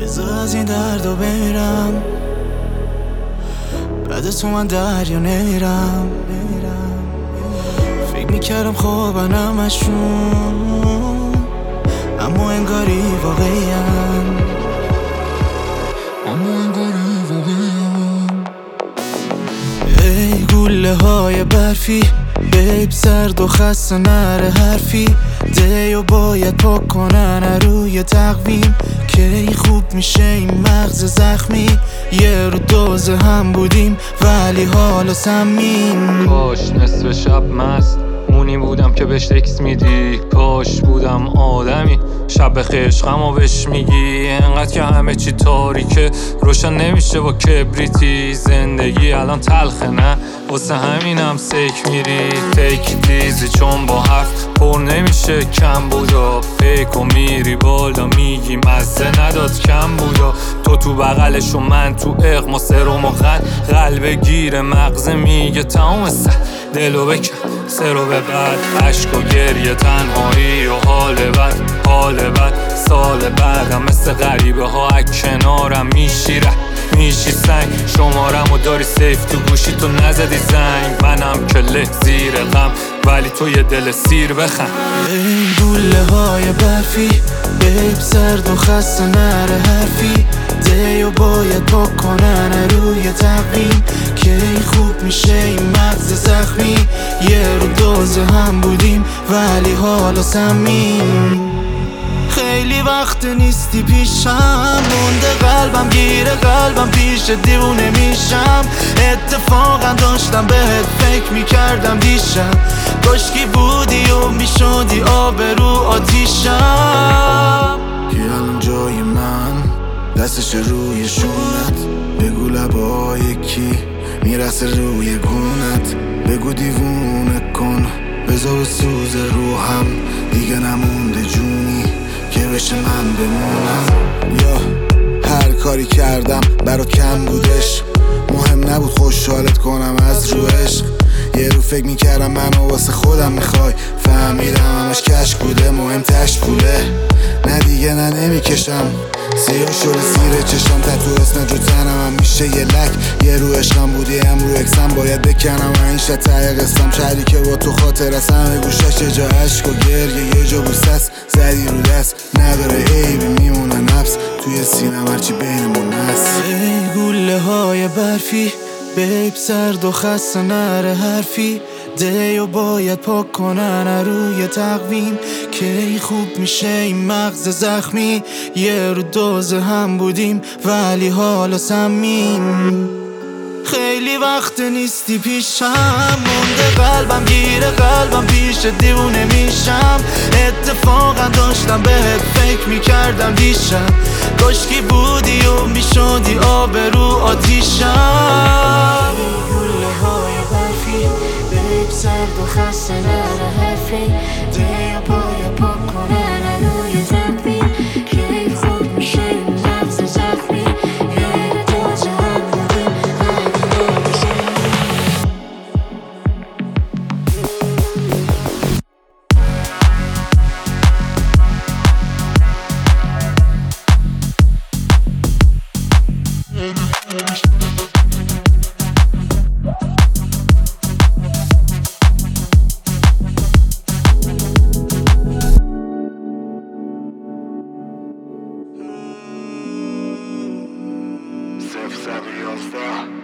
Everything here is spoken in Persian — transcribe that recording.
بذار از این دردو برم، بعد تو من دریا نیرم. فکر میکردم خوابن همشون، اما انگاری واقعیم. ای گوله های برفی، بیب سرد و خسته نره حرفی. دیو باید پاک کنن روی تقویم، کی خوب میشه این مغز زخمی. یه رو دوزه هم بودیم ولی حالا سمیم. کاش نصف شب مست مونی بودم که بهش تکس میدی، کاش بودم آدمی شب خشقمو بهش میگی. انقدر که همه چی تاریکه روشن نمیشه با کبریتی. زندگی الان تلخه نه واسه همینم سیک میری. تیک دیزی چون با هفت پر نمیشه کم بودا. پیک و میری بالا میگی مزه نداد کم بودا. تو بغلش و من تو اقما سرم و قلب گیر مغزه میگه تمام دلو بکن سرو به بعد. عشق و گریه تنهایی و حال بد سال بعدم مثل غریبه ها کنارم میشی سنگ. شمارم و داری سیف تو گوشی تو نزدی زنگ. منم که له زیر غم ولی تو یه دل سیر بخند. ای گوله های برفی، بیب سرد و خسته نره حرفی. دیو باید پاک کنن روی تقویم، کی خوب میشه این مغز زخمی. یه رو دوزه هم بودیم ولی حالا سمیم. خیلی وقت نیستی پیشم، مونده قلبم گیره قلبم پیش دیوونه میشم. اتفاقا داشتم بهت فکر میکردم دیشب، کاشکی بودی و میشدی آبرو آتیشم. که الان جای من دستش روی شونت، بگو لبای کی میرسه روی گونت. بگو دیوونه کن بذار سوز روحم، دیگه نمونده جونی که بشه من بمونم. یا هر کاری کردم برات کم بودش، مهم نبود خوشحالت کنم از رو عشق. یه رو فکر میکردم منو واسه خودم میخوای، فهمیدم همش کشک بوده مهم تش پوله. نه دیگه نه نمیکشم سیاه شده زیر چشم، تتو اسم جو تنم هم میشه یه لک. یه رو عشقم بودی هم رو اکسم باید بکنم و این شد ته قسم. شهری که با تو خاطر است همه گوشش یه جا عشق و گریه، یه جا بوست است زدی رو دست. نداره عیبی میمونه نفس توی سینم هرچی بینمون هست. ای گوله های برفی، بیب سرد و خسته نره حرفی. دیو باید پاک کنن روی تقویم، کی خوب میشه این مغز زخمی. یه رو دوزه هم بودیم ولی حالا سمیم. خیلی وقت نیستی پیشم، مونده قلبم گیره قلبم پیش دیوونه میشم. اتفاقا داشتم بهت فکر میکردم دیشب، کاشکی بودی و میشدی آبرو آتیشم. گوله های برفی، بیب سرد و خسته نره حرفی. دیو باید پاک کنن روی تقویم، کی خوب میشه این مغز زخمی. یه دوزه هم بودیم Sef 111